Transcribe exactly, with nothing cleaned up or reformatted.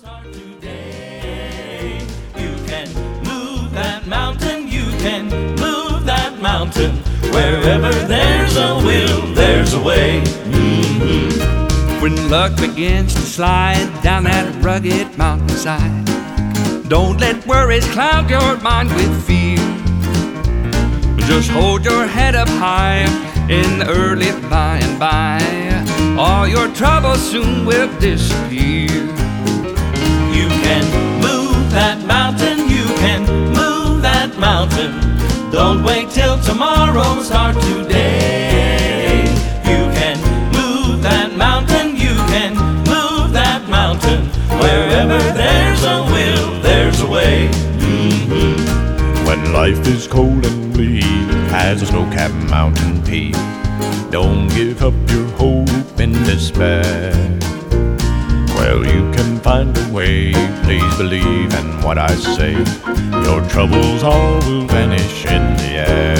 start today. You can move that mountain, you can move that mountain. Wherever there's a will, there's a way. Mm-hmm. When luck begins to slide down that rugged mountainside, don't let worries cloud your mind with fear. Just hold your head up high in the early by and by. All your troubles soon will disappear. You can move that mountain, you can move that mountain. Don't wait till tomorrow, start today. You can move that mountain, you can move that mountain. Wherever there's a will, there's a way. Mm-hmm. When life is cold and bleak as a snow-capped mountain peak, don't give up your hope in despair. Well, you can find a way, please believe in what I say. Your troubles all will vanish in the air.